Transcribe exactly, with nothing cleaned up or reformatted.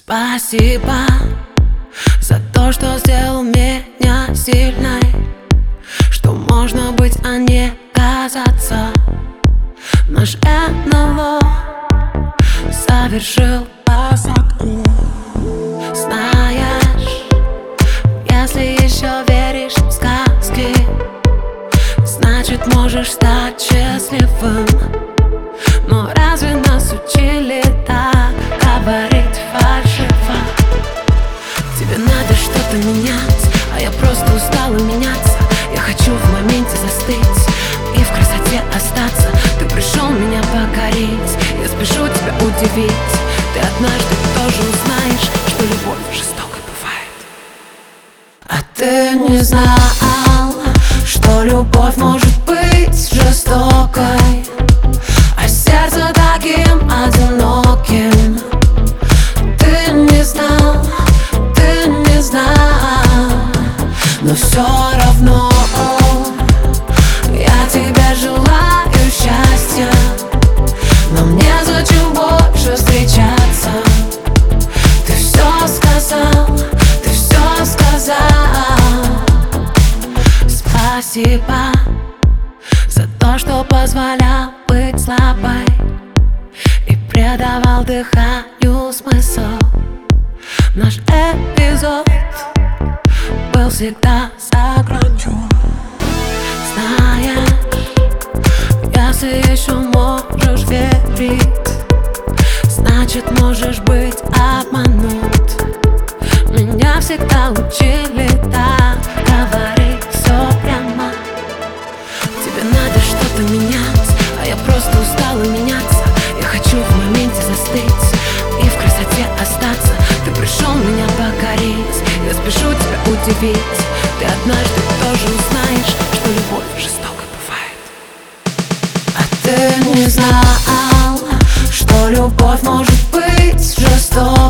Спасибо за то, что сделал меня сильной, что можно быть, а не казаться. Наш эн эл о совершил посадку. Знаешь, если еще веришь в сказки, значит можешь стать счастливым. Но разве нас учили так говорить фальшиво? Тебе надо что-то менять, а я просто устала меняться. Я хочу в моменте застыть и в красоте остаться. Ты пришел меня покорить, я спешу тебя удивить. Ты однажды тоже узнаешь, что любовь жестокой бывает. А ты не знал, что любовь может быть жестокой, а сердце таким одиноким. Ты не знал, ты не знал, но все равно я тебе желаю счастья. Но мне зачем больше встречаться? Ты все сказал, ты все сказал. Спасибо за то, что позволял быть слабой и придавал дыханию смысл. Наш эпизод был всегда за гранью. Знаешь, если еще можешь верить, значит можешь быть обманут. Меня всегда учили так говорить все прямо. Тебе надо что-то менять, а я просто устала меняться. Я хочу в моменте застыть и в красоте остаться. Ты пришел меня покорить, я спешу тебя удивить. Ты однажды тоже узнаешь, что любовь жестокой бывает. А ты не знал, что любовь может быть жестокой,